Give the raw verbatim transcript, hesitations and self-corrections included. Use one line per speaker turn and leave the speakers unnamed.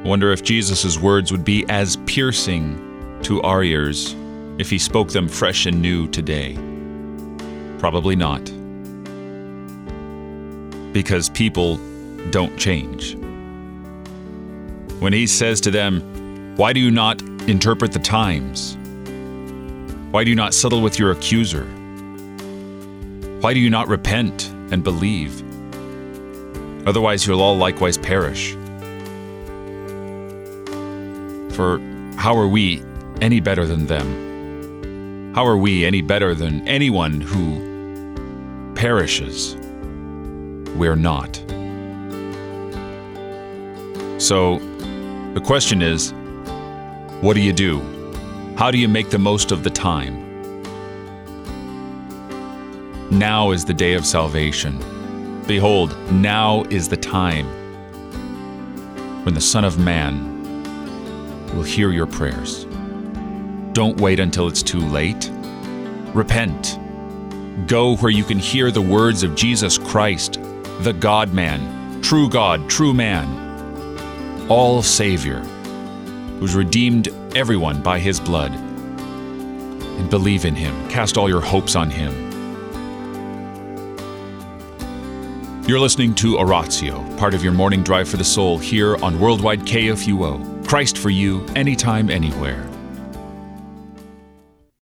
I wonder if Jesus' words would be as piercing to our ears if he spoke them fresh and new today. Probably not. Because people don't change. When he says to them, "Why do you not interpret the times? Why do you not settle with your accuser? Why do you not repent and believe? Otherwise you'll all likewise perish." For how are we any better than them? How are we any better than anyone who perishes? We're not. So, the question is, what do you do? How do you make the most of the time? Now is the day of salvation. Behold, now is the time when the Son of Man will hear your prayers. Don't wait until it's too late. Repent. Go where you can hear the words of Jesus Christ, the God-man, true God, true man, all Savior, who's redeemed everyone by his blood. And believe in him. Cast all your hopes on him. You're listening to Oratio, part of your morning drive for the soul here on Worldwide K F U O. Christ for you, anytime, anywhere.